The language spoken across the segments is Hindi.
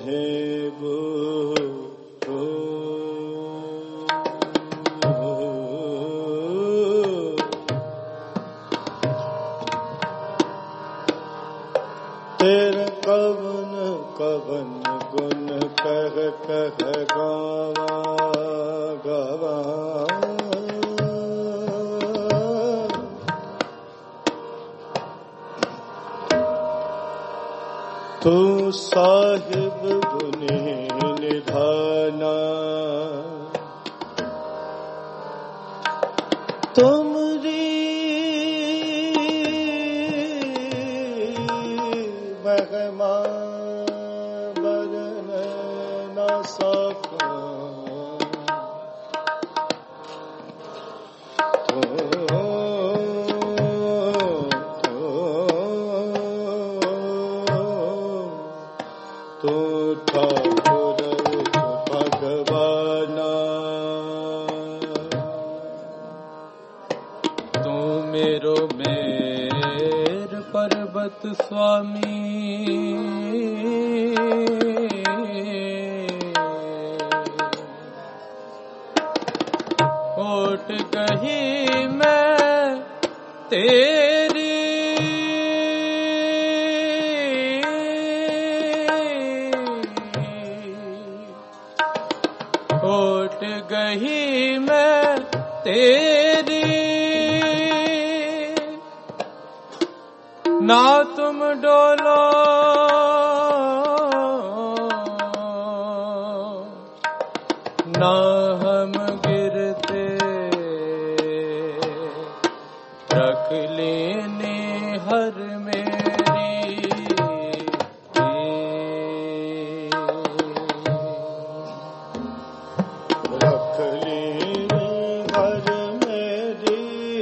साहेब तेरे कवन कवन गुण कह कह गावा गावा तू साहिब गुने निधाना तुमरी महिमा बरन न सका तो ठाकुर भगवाना तू मेरो मेर पर्वत स्वामी ओट गही मैं तेरी ओट गही मैं तेरी ना तुम डोलो ना हम गिरते रख लेने हर मेरी रख लेने हर मेरी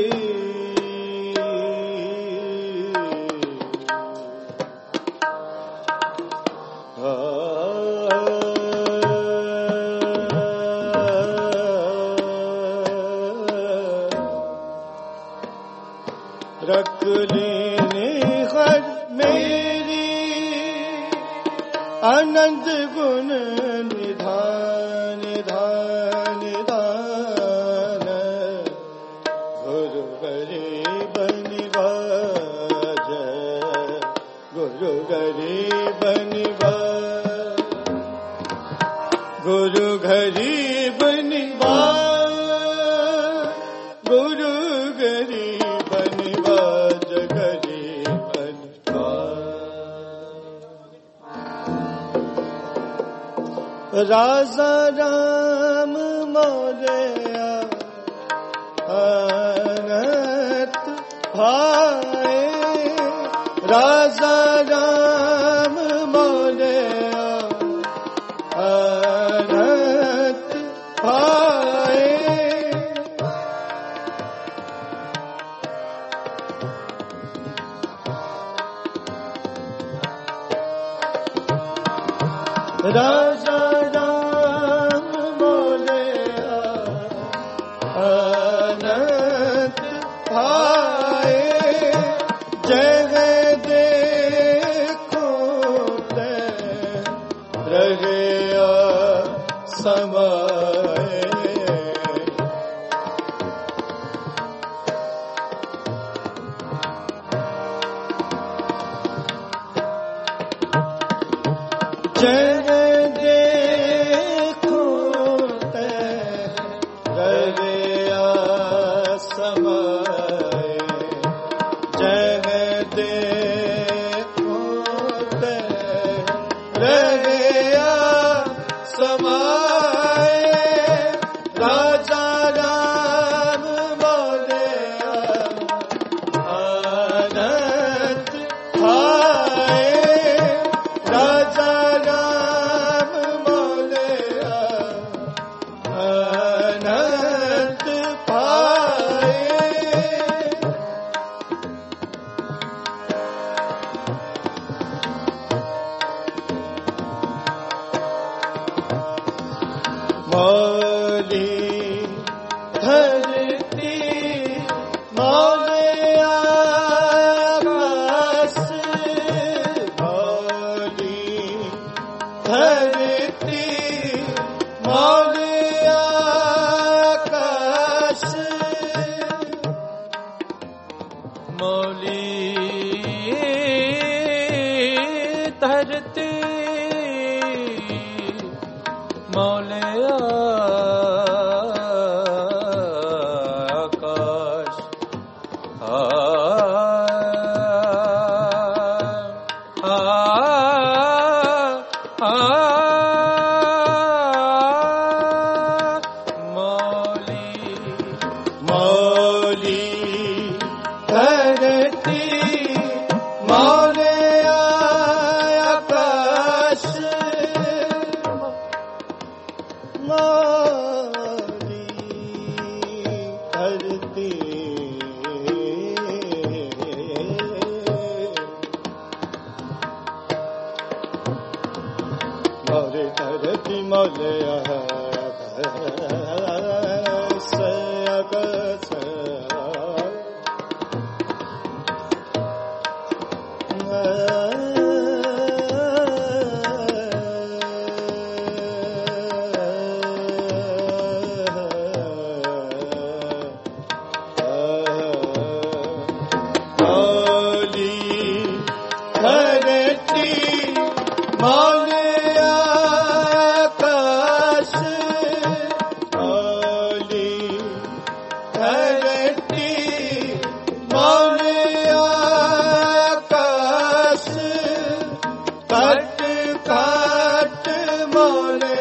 रख लेने हर मेरी आनंद गुण निधान निधान निधान गुरु गरीब निवाज गुरु गरीब निवाज गुरु गरीब निवाज गुरु गरीब निवाज गरीब निवाज राजा राम मोरया अनंत भाए राजा राम मोरया अनंत भाए राजा राम मोरया अनंत भाए जग देखो ते रहिया समाए जग देखो ते रहिया समाए जग देखो ते रहिया समाए राजा राम मोरया अनंत भाए राजा राम मोरया अनंत भाए मौली धरती मौले आकाश मौली धरती धरती मौले आकाश मौली धरती मौले आकाश मौली धरती मौले आकाश मौली धरती मौले धरती मौले आकाश मौले आकाश मौली धरती मौले आकाश कट काट मौले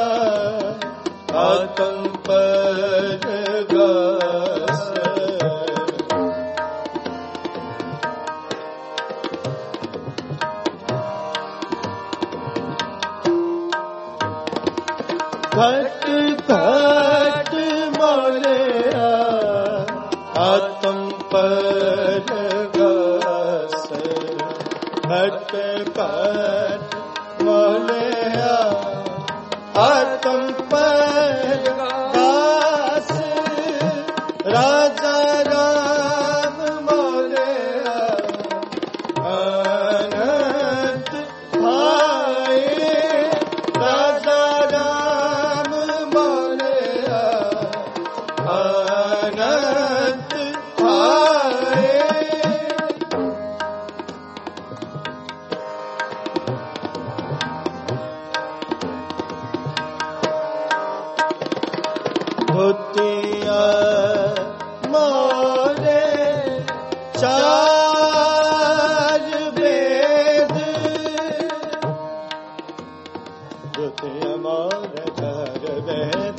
आतम पर गास घट घट मौले आत्म पर गास घट घट मौले आत्म पर गास राजा राम मौले अनंत भाई राजा अनंत भाई धोतिया मोरे चार वेद धोतिया मोरे चार वेद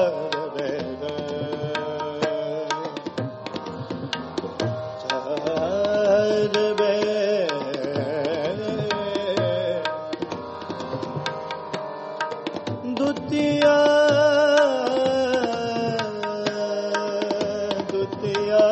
दुतिया दुतिया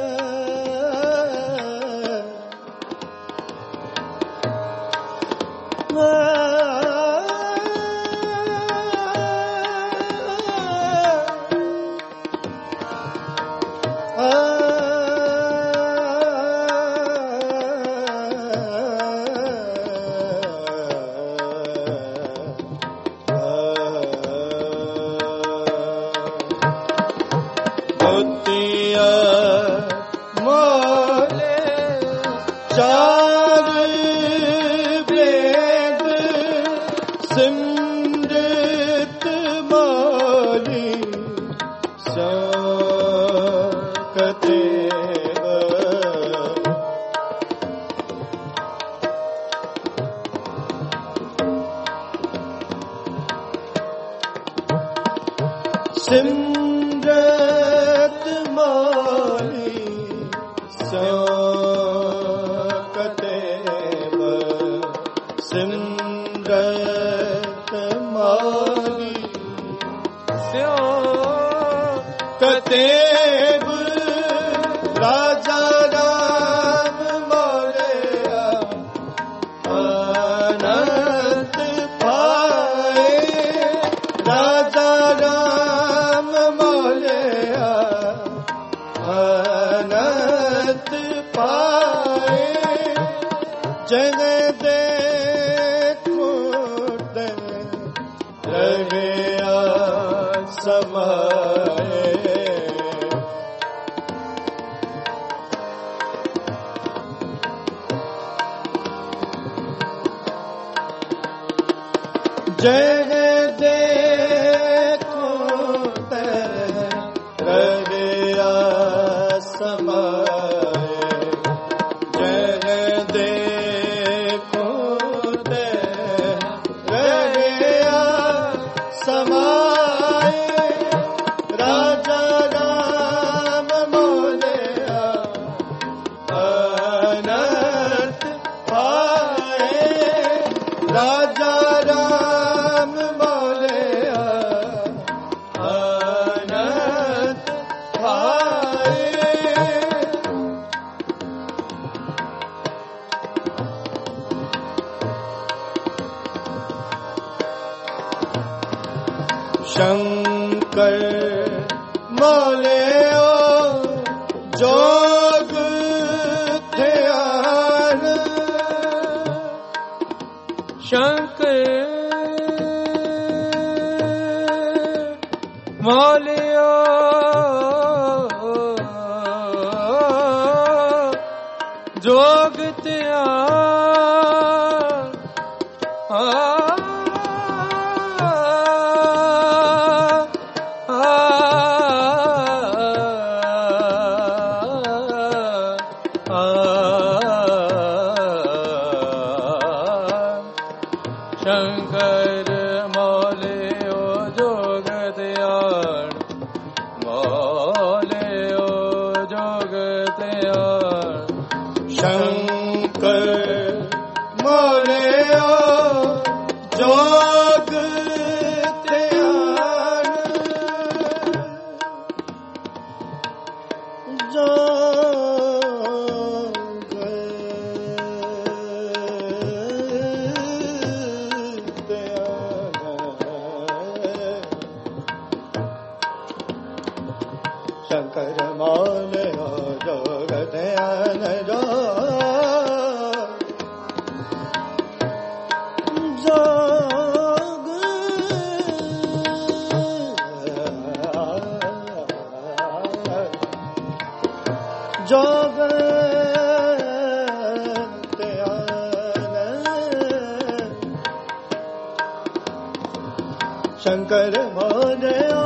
धोतिया मोले चार वेद सिमरत मौली सकते सिमरत मौली सकते सिमरत मौली सकते राजा राम मौले अनंत भाई राजा राम मौले अनंत पाए जग देखो रहिया समाए। जय देखो तह रहिया समाए। जय देखो तह रहिया समाए। राजा राम मोलिया अनर्थ पाए। राजा राम मोलिया अनर्थ पाए। शंकर मोलियो जोग ध्यान। शंकर मोलियो जोग शंकर मोलियो जोग ध्यान। मोलियो जोग ध्यान। शंकर मोलियो जोग ध्यान। शंकर मोलियो जोग ध्यान। जोग ध्यान। शंकर मोलियो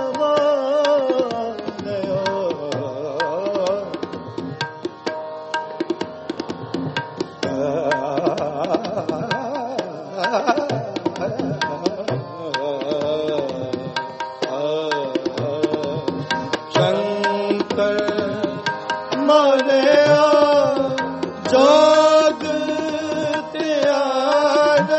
शंकर मोलियो जोग ध्यान।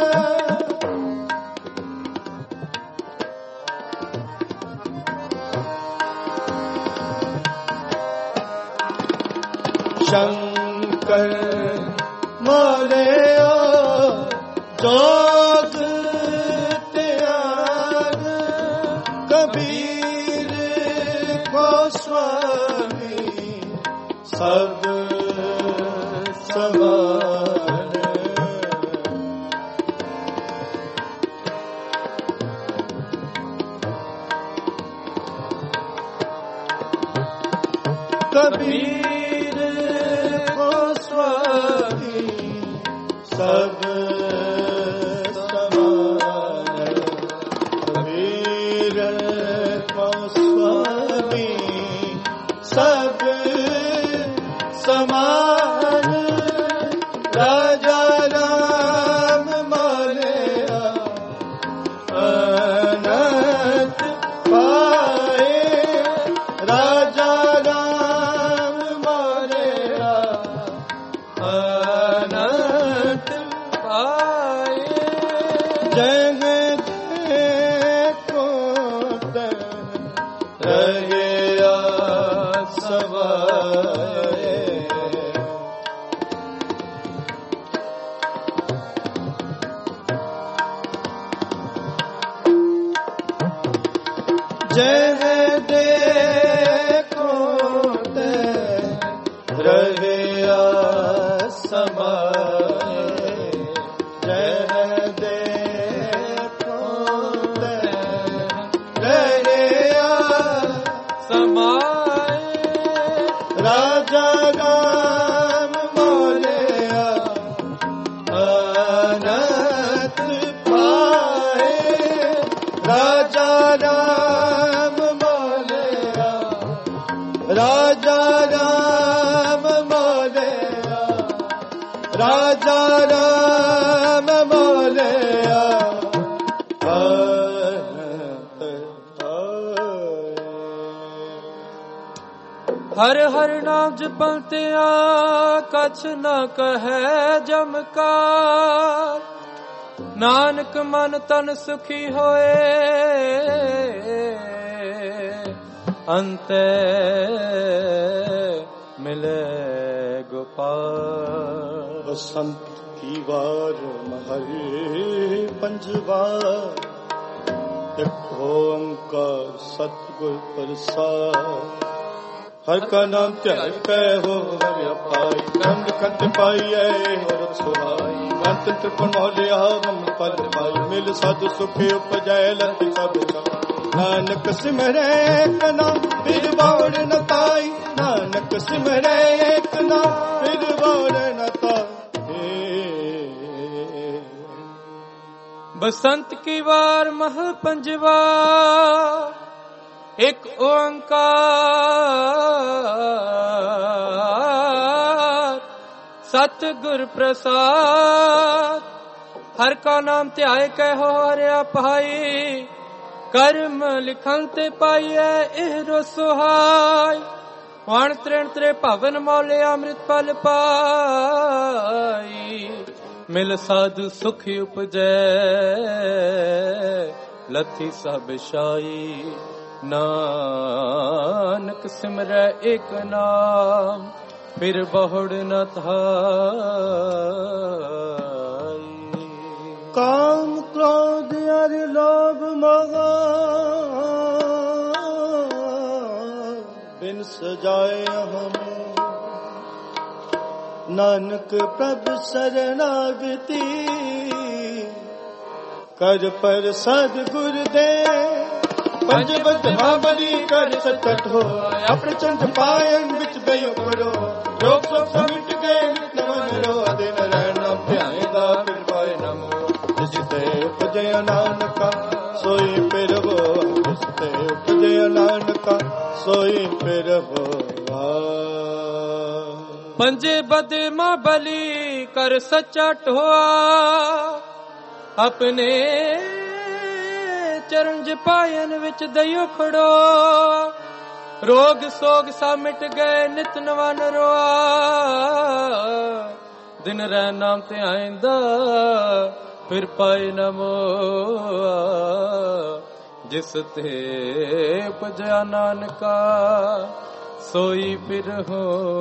शंकर मोलियो जोग ध्यान। कबीर गोस्वामी सब समान। कबीर गोस्वामी सब समान। कबीर गोस्वामी सब समान। राजा राम मोलिया अनर्थ पाए। राजा राम मोलिया अनर्थ पाए। जय देखो तह रहिया समाए। जय देखो तह रहिया समाए। जय देखो राजा राम मोलेया, राजा राम मोलेया, राजा राम मोलेया। हर हर नाम जपंतिया कछ न कहे जमकार, नानक मन तन सुखी होए अंते मिले गोपाल। बसंत की वार महरी पंजवार, एक ओंकार सतगुर प्रसाद। हर का नाम त्याग कै हो हर पाई, कंद कंद पाइए और सुहाई। अंत त्रिपुण मौलिया हम पल पाई, मिल साधु सुखी उपजय लति सब छाई। नानक सिमरे एक नाम फिर बाढ़ न ताई, नानक सिमरे एक नाम फिर बाढ़ न ताई। बसंत की वार मह पंजवा, एक ओंकार सतगुर प्रसाद। हर का नाम ध्याय कहो हरिया पाई, कर्म लिखन ते पाइए एहरो सुहाय। वण त्रिण त्रे भवन मौले अमृत फल पाई, मिल साधु सुखी उपजै लथी सब शाई। नानक सिमरै एक नाम फिर बहुड़ न थाई। काम क्रोध अर लोभ मोह बिन सजाए हम, नानक प्रभु शरणागति कर पर सद्गुर दे। पंचबद्ध महाबली कर सतत हो, अपने चंद पायन विच दयो करो। रोग सब समिट गए नित मन रो, दिन रहना ध्याएगा फिर पाए नमो। जिसते उपजय नानका सोई फिर वो, जिसते उपजय नानका सोई फिर वो। पंजे बद महाबली कर सच्चा ढोआ, अपने चरण जपायन विच दयो खड़ो। रोग सोग सा मिट गए नित नवन रोआ, दिन रह नाम ते आइंदा फिर पाए नमो। जिस ते उपजया नानका सोई फिर हो।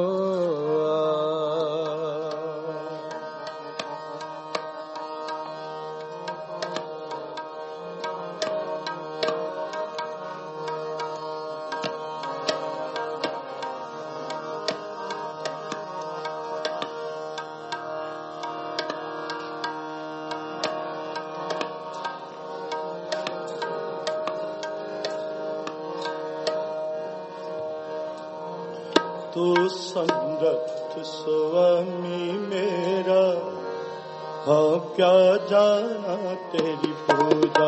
तू समर्थ स्वामी मेरा, हाँ क्या जाना तेरी पूजा।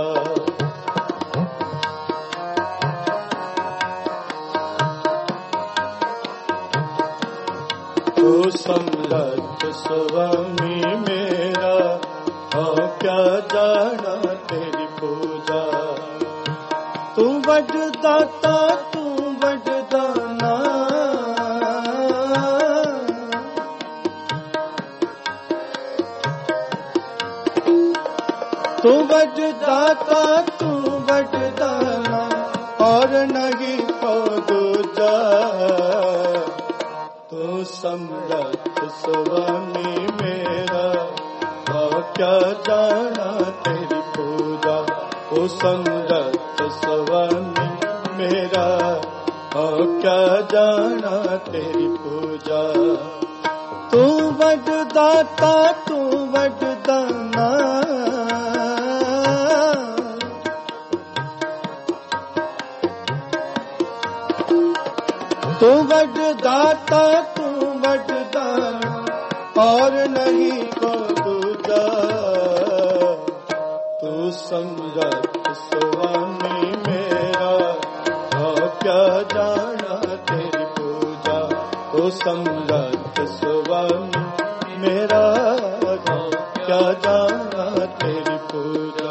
तू समर्थ स्वामी मेरा, हाँ क्या जाना तेरी पूजा। तू बड़ दाता तू बड़ दाना, तू बड़ दाता तू बड़ दाना, और नहीं को दूजा। तू समर्थ स्वामी मेरा, और क्या जाना तेरी पूजा। तू समर्थ स्वामी मेरा, और क्या जाना तेरी पूजा। तू बड़ दाता तू बड़ दाना, तू बड़ दाता तू बड़ दाना, और नहीं को दूजा। तू समरथ स्वामी मेरा, हाँ क्या जाना तेरी पूजा। ओ समरथ स्वामी मेरा, हाँ क्या जाना तेरी पूजा।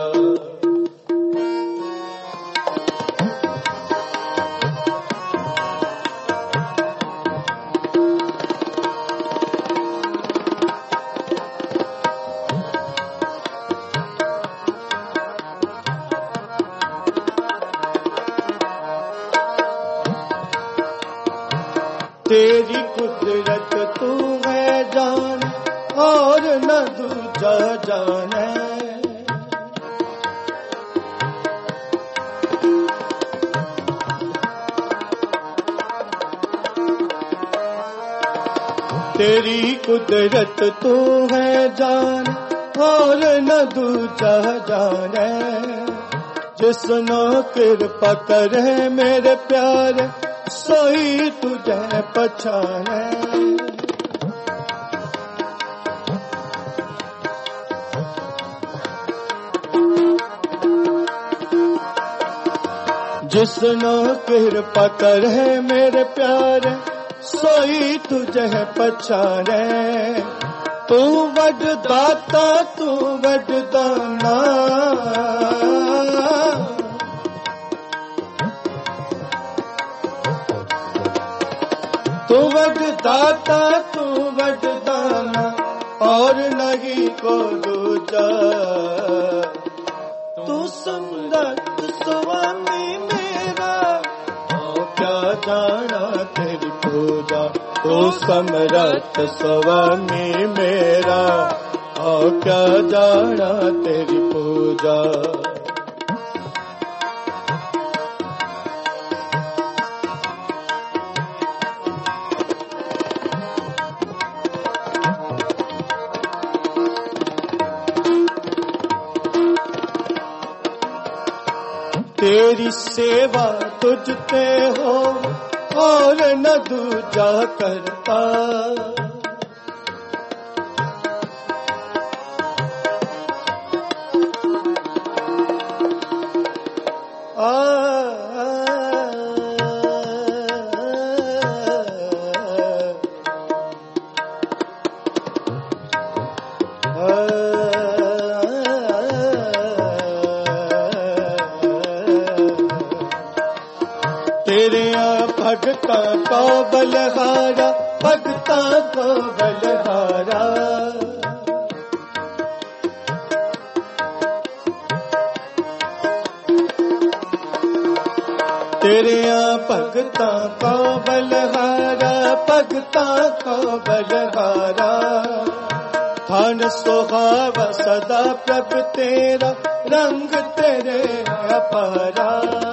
तेरी कुदरत तू है जान, और न दूजा जाने। तेरी कुदरत तू है जान, और न दूजा जाने। जिसनो कृपा करे मेरे प्यारे, सोई तुझे पहचाने। जिसनो कृपा करे मेरे प्यारे, सोई तुझे पहचाने। तू वरदाता तू वरदाना, तू वरदाता तू वरदाना, और नहीं को दूजा। तू समरथ स्वामी मेरा, क्या जाना तेरी पूजा। तू समरथ स्वामी मेरा, क्या जाना तेरी पूजा। तेरी सेवा तुझते हो, और न दूजा करता। तेरे भगता को बलहारा, भगता को बलहारा। तेरे भगता को बलहारा, भगता को बलहारा। धन सुहावा सदा प्रभ तेरा, रंग तेरे अपारा।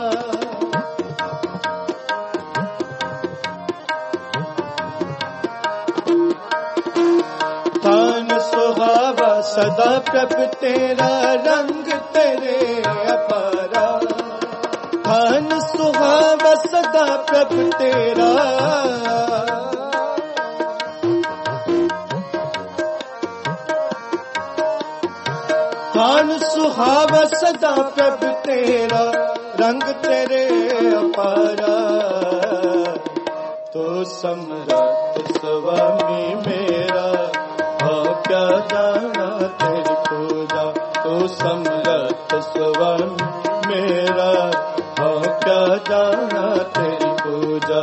सुहावा सदा प्रभ तेरा, रंग तेरे अपारा। धन सुहावा सदा प्रभ तेरा, धन सुहावा सदा प्रभ तेरा, रंग तेरे अपारा। तो समरथ स्वामी मेरा, क्या जाना तेरी पूजा। तो समरथ स्वामी मेरा, क्या जाना तेरी पूजा।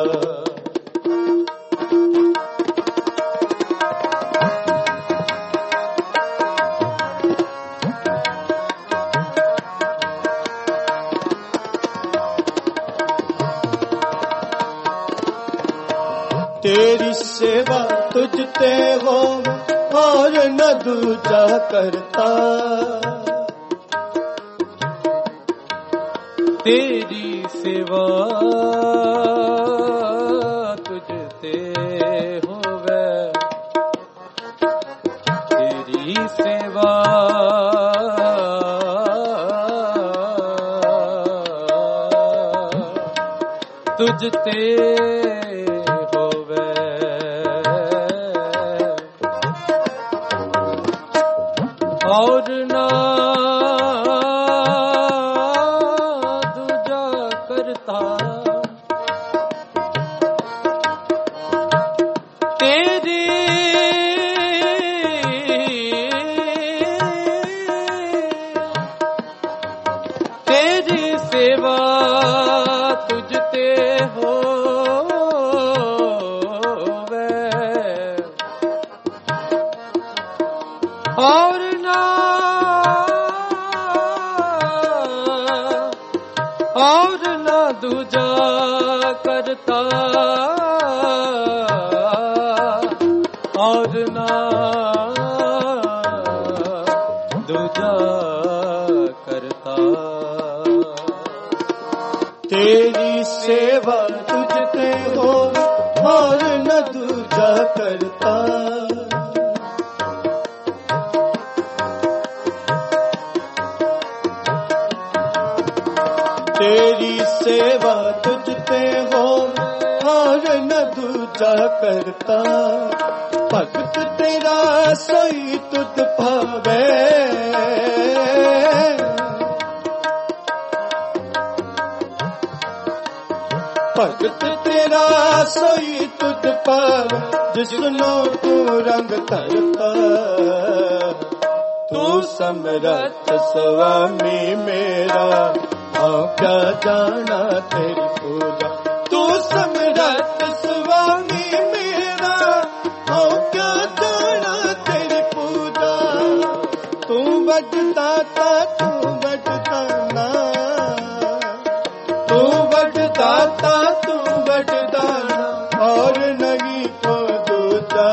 तेरी सेवा तुझते हो, और न दूजा करता। तेरी सेवा तुझते होवे, तेरी सेवा तुझते होवे। और ना सेवा तुझ ते होवे और ना दूजा करता और ना दूजा करता। तेरी सेवा तुझते हो और न दूजा करता। तेरी सेवा तुझते हो और न दूजा करता। भगत तेरा सोई तुझ पावे भगत तेरा सोई तुझ पावे जिसनो तू रंग धरता। तू समरथ स्वामी मेरा हाँ क्या जाना तेरी पूजा। तू समरथ स्वामी मेरा हाँ क्या जाना तेरी पूजा। तू बड़दाता तू बड़दाना तू बड़दाता तू बड़दाना और नहीं को दूजा।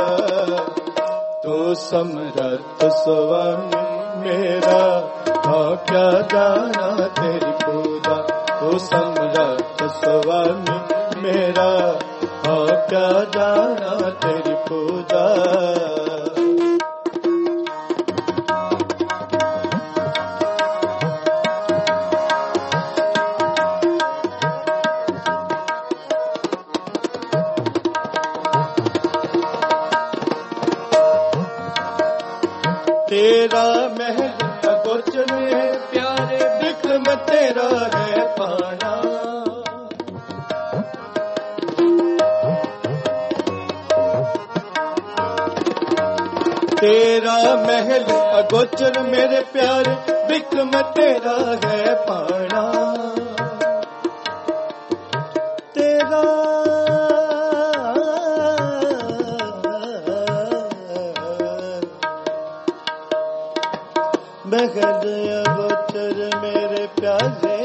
तू समरथ स्वामी मेरा हाँ क्या जाना तेरी पूजा। तू समरथ स्वामी मेरा हाँ क्या जाना तेरी पूजा। तेरा महल गोचर में प्यारे बिक्रम तेरा है पाना। तेरा महल अगोचर मेरे प्यारे बिक्रम तेरा है पाना। तेरा महल अगोचर मेरे प्यारे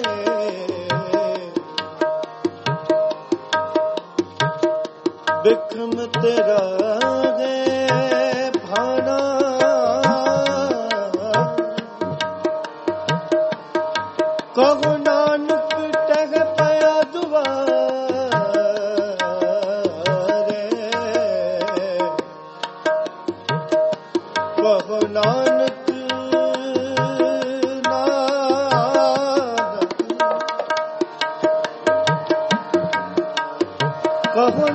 बिक्रम तेरा है भाना। कहो नानक टह पाया दुआरे। कहो नानक कहो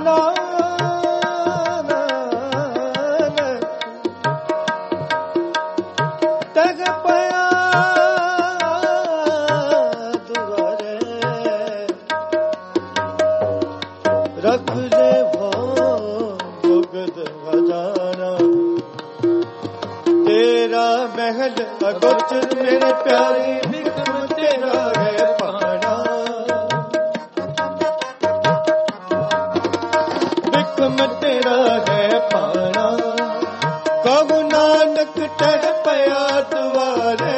नानक तग पया दुआरे। रख ले वो भुगत खजाना। तेरा महल अगोचर मेरे प्यारे बिक्रम तेरा है पाना। बिक्रम तेरा है पाना। कहो नानक टह पया दुआरे।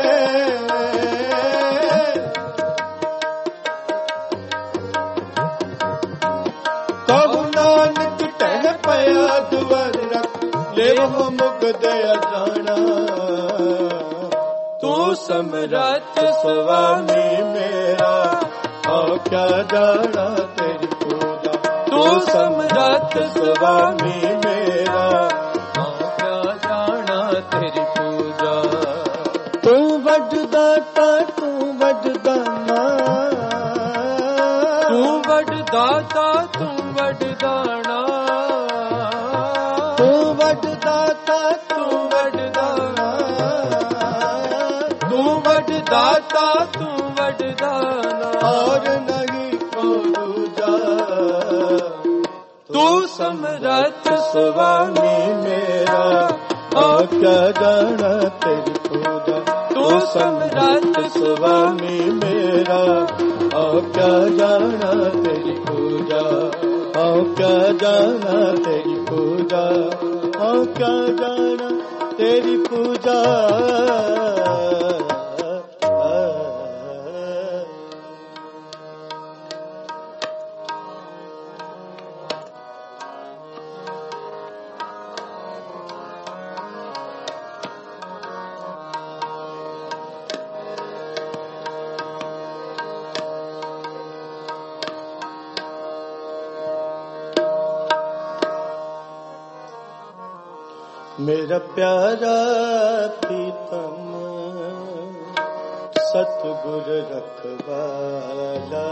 कहो नानक टह पया दुआरे। ले वो मुगद जाना। तू समरथ स्वामी मेरा हाँ क्या जाना तेरी पूजा। तू समरथ स्वामी मेरा हाँ क्या जाना तेरी पूजा। तू वडदाता तू वडदाना। तू वडदाता तू वडदाना। तू वडदाता तू वडदाना। तू वडदाता तू वडदाना और नहीं को दूजा। तू समरथ स्वामी मेरा हाँ क्या जाना तेरी पूजा। तू ओ सम्राट स्वामी मेरा, आओ क्या जाना तेरी पूजा, आओ क्या जाना तेरी पूजा, आओ क्या जाना तेरी पूजा। मेरा प्यारा प्रीतम सतगुर रखवाला,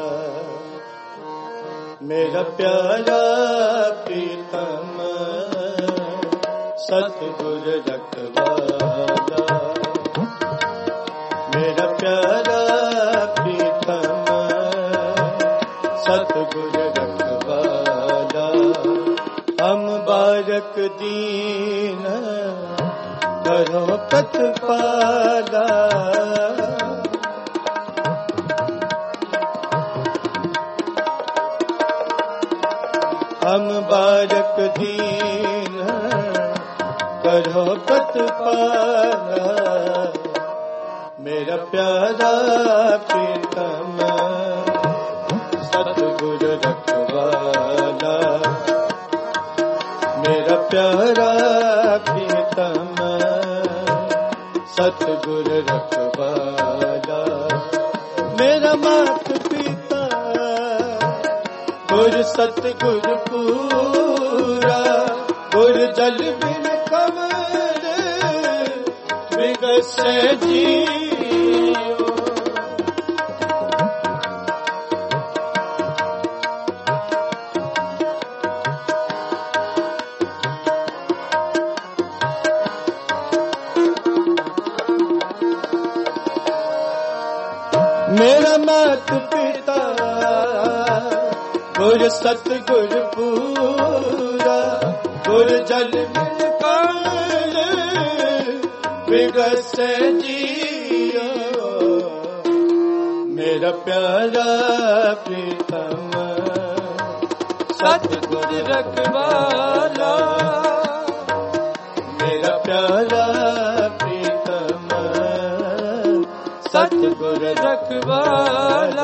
मेरा प्यारा प्रीतम सतगुर रखवाला, मेरा प्यारा प्रीतम सतगुर रखवाला। हम बारक दीन करो प्रतिपाला, हम बारक दीन करो प्रतिपाला। मेरा प्यारा प्रीतम सतगुर रखवाला, मेरा प्यारा प्रीतम सतगुर रखवाला। मेरा मात पिता गुर सतगुर पूरा, गुर जल बिन कमल विगसे जियो। मेरा मात पिता गुर सतगुर पूरा, गुर जल बिन कमल विगसे जियो। मेरा प्यारा प्रीतम सतगुर रखवाला, मेरा प्यारा प्रीतम सतगुर रखवाला।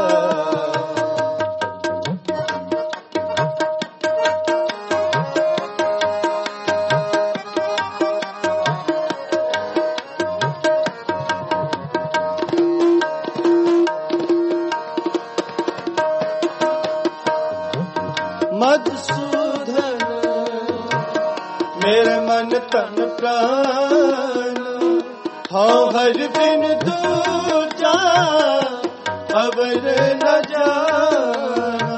मधुसूदन मेरे मन तन प्राण, हाँ हर बिन दूजा अवर न जाना।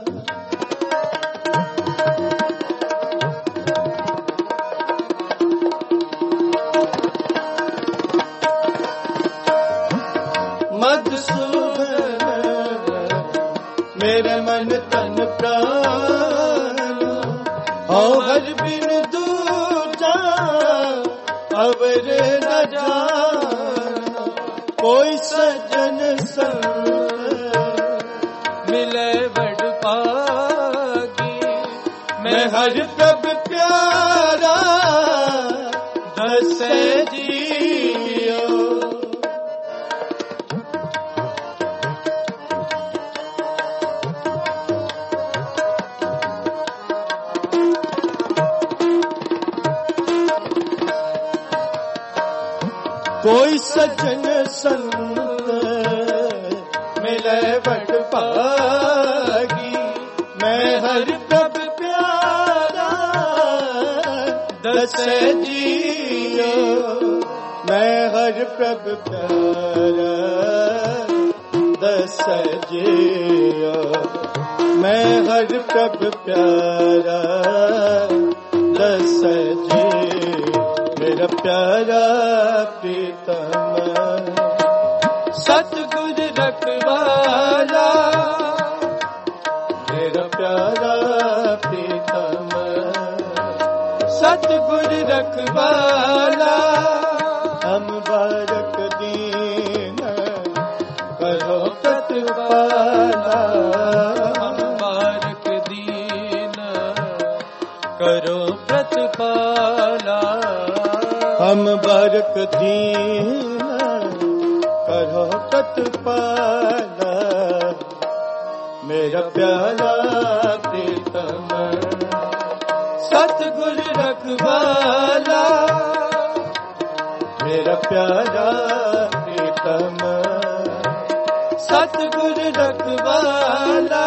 मधुसूदन मेरे मन तन प्राण, हाँ हर बिन दूजा अवर न जाना। कोई सज्जन संग मिले बड़ पागी, मैं हर प्रभ प्यारा दसे जियो। कोई सज्जन संग मिले बड़ पागी, मैं हर प्रभ प्यारा दसे जियो। मैं हर प्रभ प्यारा दसे जियो, मैं हर प्रभ प्यारा दसे जियो। मेरा प्यारा प्रीतम सतगुर रखवाला, मेरा प्यारा प्रीतम सतगुर रखवाला। हम बारक करो प्रतिपाला। हम बारक दीन करो प्रतिपाला। हम बारक दीन करो प्रतिपाला। मेरा प्यारा प्रीतम सतगुर रखवाला। मेरा प्यारा प्रीतम सतगुर रखवाला।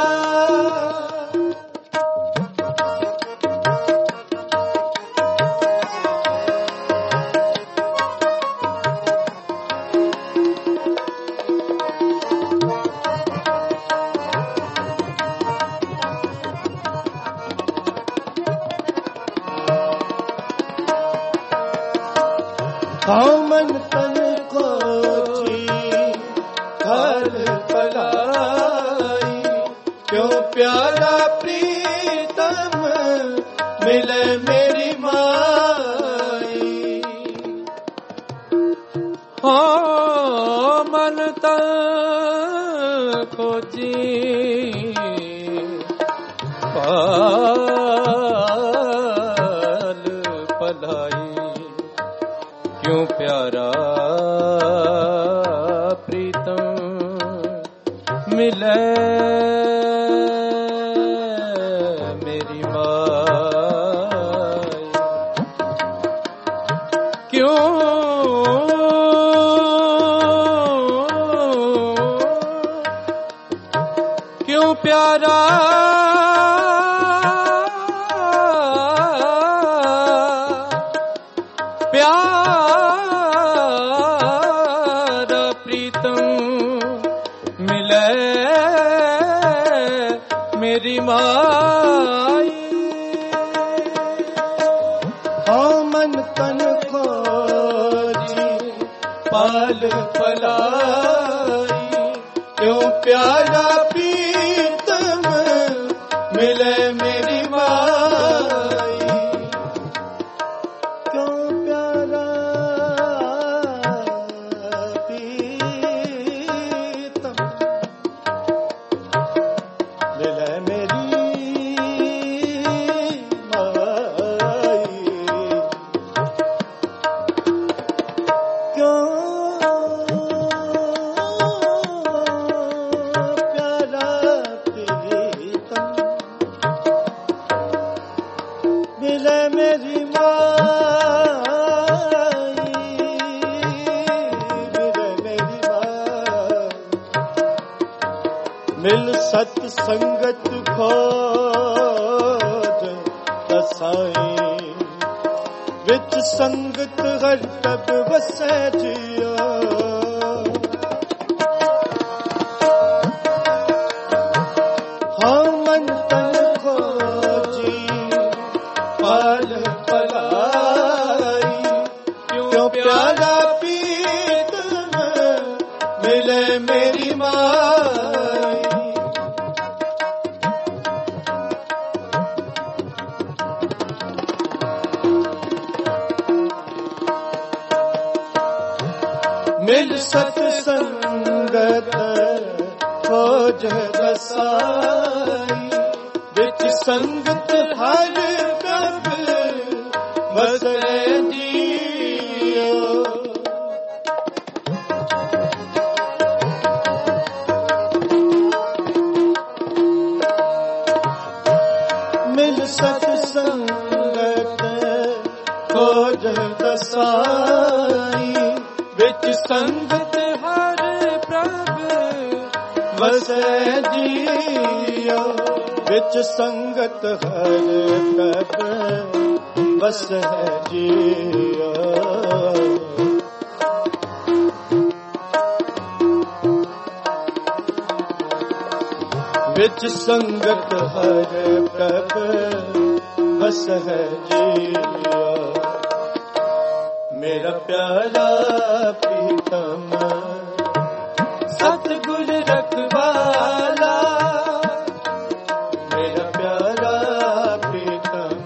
हाँ मन तन को हर पलाई। क्यों प्यारा प्रीतम मिले मेरी माई। हाँ मन तन खोजी पाल पलाई। क्यों प्यारा प्रीतम मिले मेरी माई। क्यों प्यारा मेरी माई। हाँ मन तन खोजी पाल पलाई। क्यों प्यारा प्रीतम मिले मेरी माई। क्यों प्यारा प्रीतम मिले मेरी माई। क्यों प्यारा प्रीतम मिले मेरी माई। मिले मेरी माई। मिल सत संगत खोज दसाई। विच संगत हर तब वसै जियो। हाँ मन तन खोजी पाल पलाई। क्यों प्यारा प्रीतम मिले मेरी माई। मिल सतसंगत खोज बसाई। विच संगत हर प्रभ बसै जियो। मिल सतसंगत खोज बसाई। विच संगत हर प्रभ बसै जियो। विच संगत हर प्रभ बसै जियो। विच संगत हर प्रभ बसै जियो। मेरा प्यारा प्रीतम सतगुर रखवाला। मेरा प्यारा प्रीतम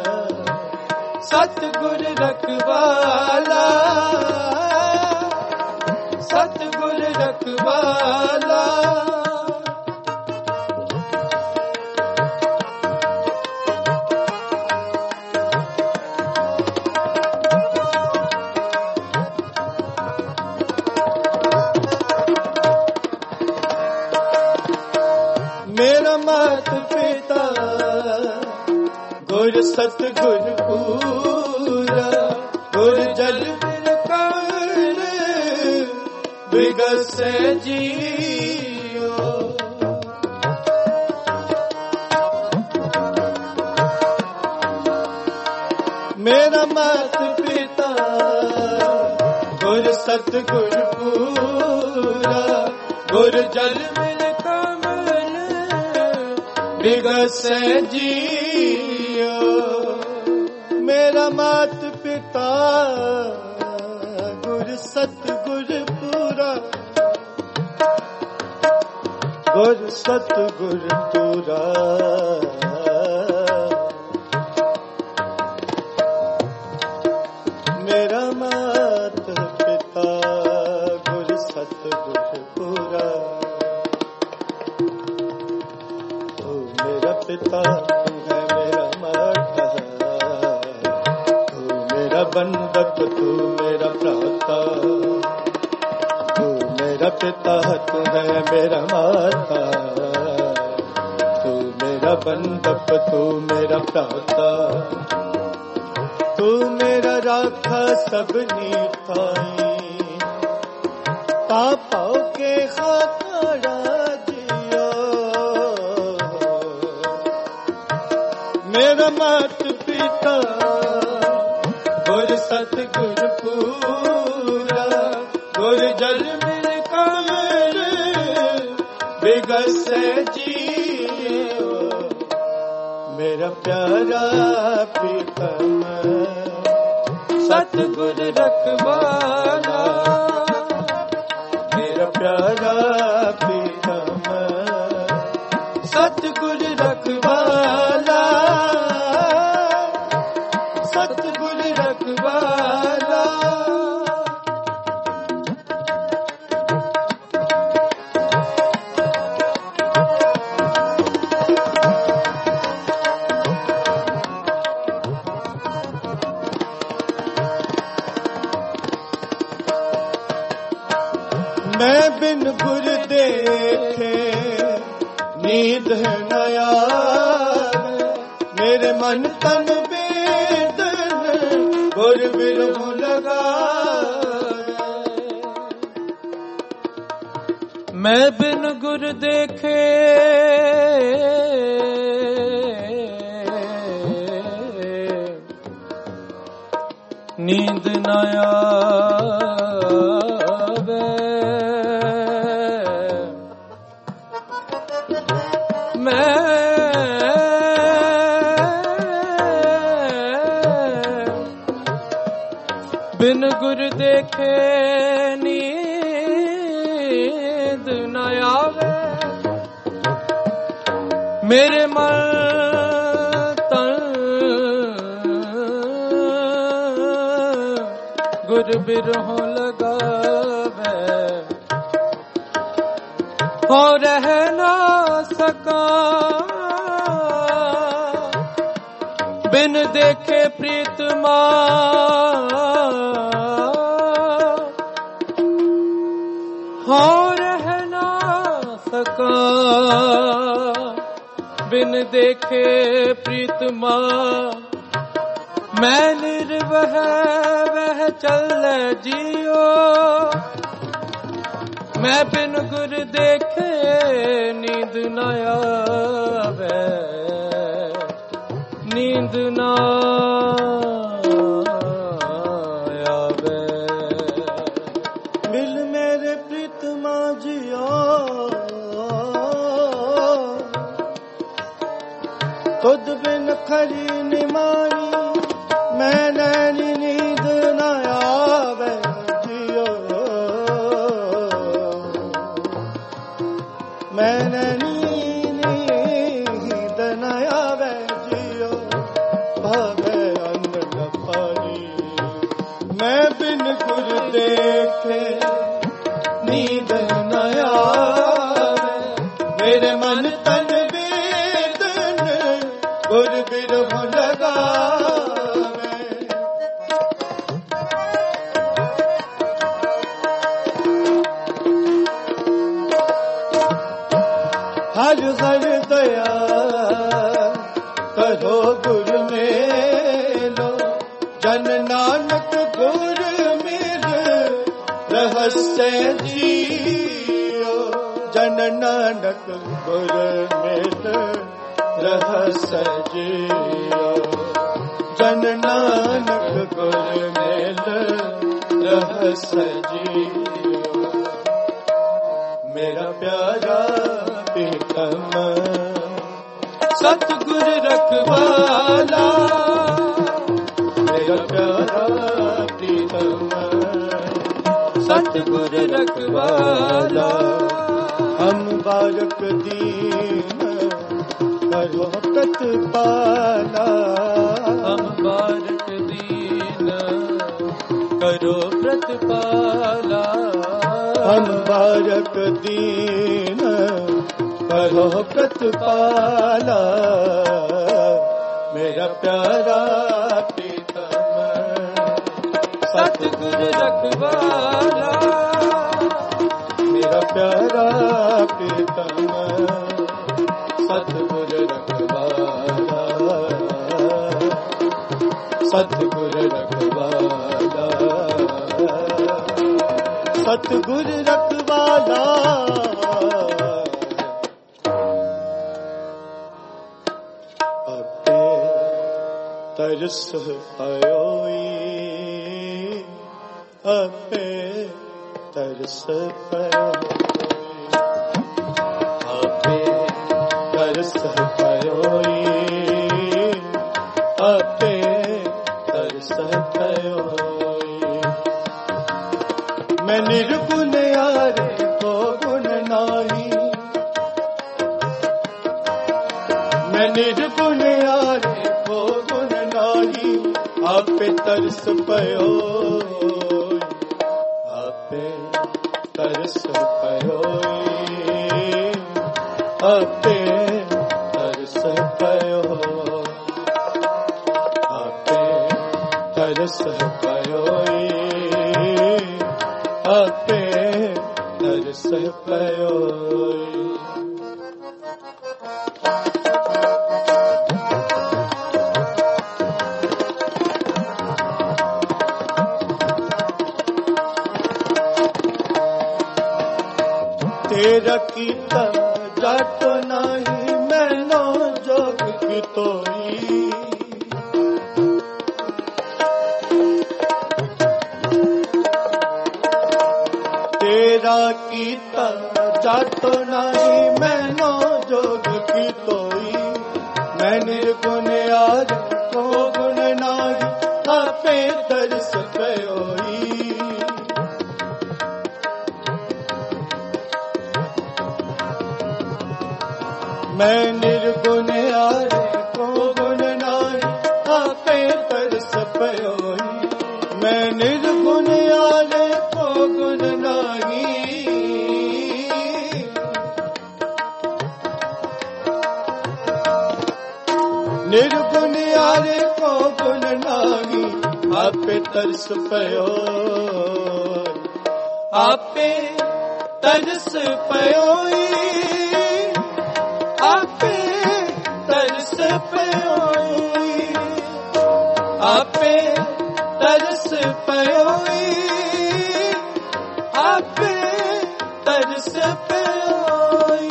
सतगुर रखवाला। सतगुर रखवाला। वाला। मेरा मात पिता गुर सतगुर पूरा, गुर जल बिरकाल बिगसे जियो। मेरा मात पिता गुर सतगुर पूरा, गुर जल बिगसे जियो। मेरा मात पिता गुर सतगुर पूरा, गुर सतगुर पूरा। मेरा मात पिता गुर सतगुर पूरा। पिता तू है मेरा माता, तू मेरा बंधक, तू मेरा भ्राता। तू मेरा पिता, तू है मेरा माता, तू मेरा बंधक, तू मेरा भ्राता। तू मेरा राखा सबनी थाई, पापाओ के खाकाड़ा मेरा मात पिता गुर सतगुर पूरा, गुर जल बिरकाल बिगसे जियो। मेरा प्यारा प्रीतम सतगुर रखवाला, मेरा प्यारा प्रीतम सतगुर रखवाला, सतगुर रखवाला। मैं बिन गुर देखे नींद न आवे, मेरे मन तन बेदन गुर बिरह लगाए। मैं बिन गुर देखे नींद न आवे, बिन गुर देखे नींद न आवे, मेरे मन तन गुर बिरहों लगावे। हो रह ना सका बिन देखे प्रीतमा, हो रह ना सका बिन देखे प्रीतमा। मैं निर्वह वह चल जियो, मैं बिन गुर देखे नींद न आवे, नींद न आवे। मिल मेरे प्रीतमा जियो, खुद बिन खरी निमानी, मैं नैनी नींद न आवे जियो। मैं नैनी नींद न आवे जियो, भावे अन्न न पानी। मैं बिन गुर देखे नींद न आवे। हर हर दया करो गुर मेलो, जन नानक गुर मिल रहस्य जियो, जन नानक गुर मिल रहस्य जियो, जन नानक गुर मिल रहस्य जियो। मेरा प्यारा प्रीतम सतगुर रखवाला, मेरा प्यारा प्रीतम सतगुर रखवाला। हम बालक दीन करो प्रतिपाला, हम बालक दीन करो प्रतिपाला, हम बालक दीन करो प्रतिपाला। मेरा प्यारा प्रीतम सतगुर रखवाला, मेरा प्यारा प्रीतम सतगुर रखवाला, सतगुर रखवाला, सतगुर रखवाला। अपे तरस पयोई, अपे तरस पयोई, अपे तरस पयोई, अपे तरस पयोई। मैं निर्गुण यारे को गुण नाही, मैं निर्गुण यारे को गुण नाही। आपे तरस पयोई, आपे तरस पयोई, आपे तरस पयोई, आपे तरस पयोई, आपे तरस पयोई। तेरा कीर्तन जात नहीं मैनो जोग की तोई, तेरा कीर्तन जात नहीं मैनो जोग की तोई। मैं निर्गुण यार को गुण नाही, आपे तरस पयोई। मैं निर्गुण यारे को गुण नाही, आपे तरस पयोई। मैं निर्गुण यारे को गुण नाही, निर्गुण यारे को गुण नाही। आपे तरस पयोई, आपे तरस पयोई, आपे तरस पयोई, आपे तरस पयोई, आपे तरस पयोई।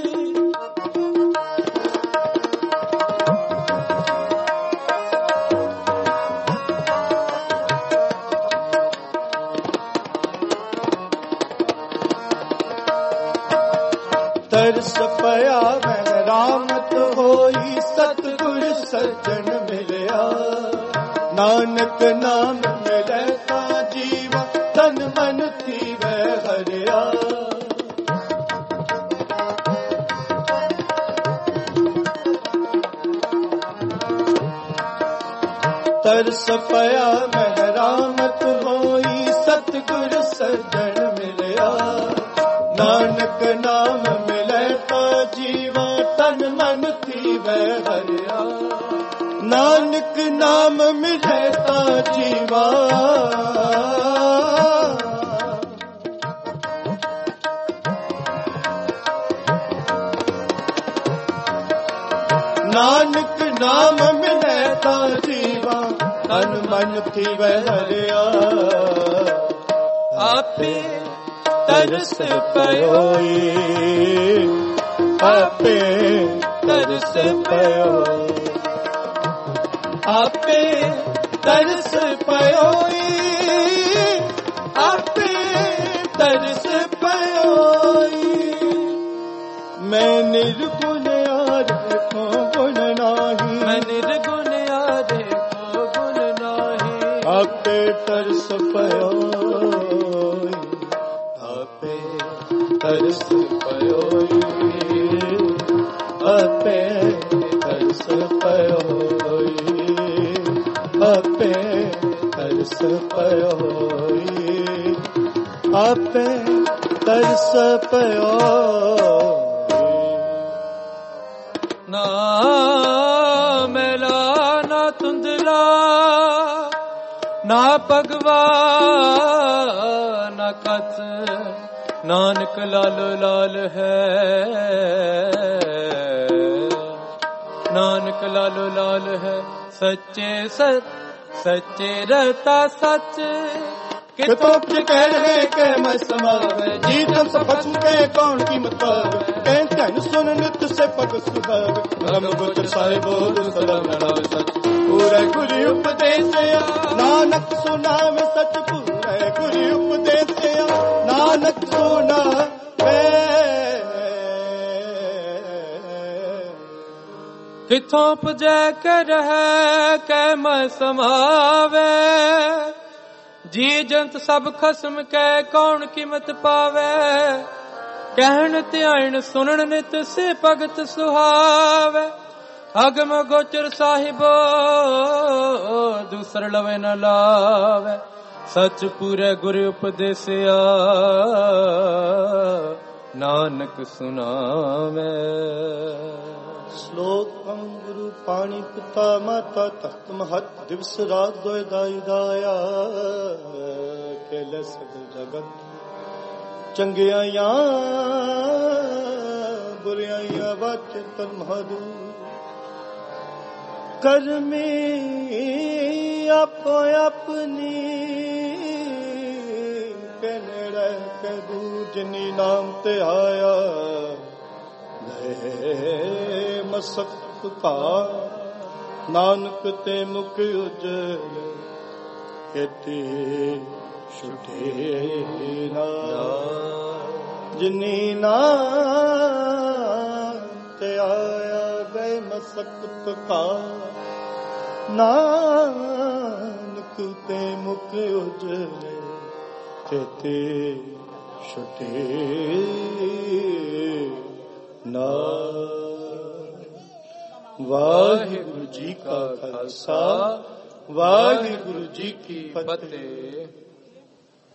तरस पया मैं रामत होई, सतगुर सज्जन मिलया। नानक नाम मिले ता जीवा, तन मन थी वह हरिया। तरस पया मैं रामत होई, सतगुर सज्जन मिलया। नानक नाम मिले ता जीवा, तन मन थी वह हरिया। नानक नाम मिले ता जीवा, ਨਾਨਕ ਨਾਮ ਮਿਲੇ ਤਾਂ ਜੀਵਾ ਤਨ ਮਨ ਥੀਵੈ ਹਰਿਆ ਆਪੇ ਤਰਸ ਪਇਓਈ ਆਪੇ ਤਰਸ ਪਇਓਈ ਆਪੇ ਤਰਸ ਪਇਓਈ ਆਪੇ ਤਰਸ ਪਇਓਈ ਮੈਂ ਨਿਰਗੁਣ ਆਰੇ ਕੋ ਗੁਣ ਨਾਹੀ ਮੈਂ ਨਿਰਗੁਣ ਆਰੇ ਕੋ ਗੁਣ ਨਾਹੀ ਆਪੇ ਤਰਸ ਪਇਓਈ ਆਪੇ ਤਰਸ ਪਇਓਈ ਆਪੇ ਤਰਸ ਪਇਓਈ ਆਪੇ ਤਰਸ ਪਇਓਈ ਆਪੇ ਤਰਸ ਪਇਓਈ ਨਾ ਮੈਲਾ ਨਾ ਧੁੰਦਲਾ ਨਾ ਭਗਵਾ ਨਾ ਕਚ ਨਾਨਕ ਲਾਲੋ ਲਾਲ ਹੈ ਨਾਨਕ ਲਾਲੋ ਲਾਲ ਹੈ ਸੱਚੇ ਸੱਚੇ ਰਹਤਾ ਸੱਚ ਕਿਤੋਂ ਕਹਿ ਰਹੇ ਕਿ ਮੈਂ ਸਮਾਵੇ ਜੀ ਤਨ ਸਪਚ ਕੇ ਕੌਣ ਕੀਮਤ ਪਾਵੇ ਕਹਿ ਧਨ ਸੁਨ ਨਿਤ ਸੇ ਪਗ ਸੁਹਾਵੇ ਰਮ ਗੁਰ ਸਾਹਿਬੋ ਸਦਾ ਨਾਮ ਸਚ ਪੂਰੇ ਗੁਰੂ ਉਪਦੇਸਿਆ ਨਾਨਕ ਸੁਨਾਵੇ ਸਚ ਪੂਰੇ ਗੁਰੂ ਉਪਦੇਸਿਆ ਨਾਨਕ ਸੁਨਾਵੇ ਕਿਥੋਂ ਪੁਜੈ ਕੇ ਰਹਿ ਕੈ ਮੈਂ ਸਮਾਵੇ ਜੀ ਜੰਤ ਸਭ ਖਸਮ ਕੈ ਕੌਣ ਕੀਮਤ ਪਾਵੇ ਕਹਿਣ ਧਿਆਨ ਸੁਣਨ ਨਿਤ ਸੇ ਭਗਤ ਸੁਹਾਵੇ ਅਗਮ ਗੋਚਰ ਸਾਹਿਬੋ ਦੂਸਰ ਲਵੇ ਨ ਲਾਵੇ ਸਚ ਪੂਰੇ ਗੁਰ ਉਪਦੇਸਿਆ ਨਾਨਕ ਸੁਨਾਵੇ ਸ਼ਲੋਕ ਗੁਰੂ ਪਾਣੀ ਪਿਤਾ ਮਾਤਾ ਤਖਤ ਮਹਤ ਦਿਵਸ ਰਾਤ ਦੋਇ ਦਾਈ ਦਾਇਆ ਕੇਲੇ ਸਗਲ ਜਗਤ ਚੰਗਿਆਈਆਂ ਬੁਰਿਆਈਆਂ ਵਾਚ ਤਨ ਮਹਦੂ ਕਰਮੀ ਆਪੋ ਆਪਣੀ ਕਹਿ ਰਹਿ ਕੇ ਦੂਜਨੀ ਨਾਮ ਤੇ ਆਇਆ ਮਸਕ ਕਾ ਨਾਨਕ ਤੇ ਮੁਖ ਉਜਲ ਕੇਤੀ ਛੁਟੇ ਨਾ ਜਿਨੀ ਨਾਮ ਤੇ ਆਇਆ ਗਏ ਮਸਕ ਕਾ ਨਾਨਕ ਤੇ ਮੁਖ ਉਜਲ ਕੇਤੀ ਛੁਟੇ ਨਾ। ਵਾਹਿਗੁਰੂ ਜੀ ਕਾ ਖਾਲਸਾ ਵਾਹਿਗੁਰੂ ਜੀ ਕੀ ਫਤਿਹ।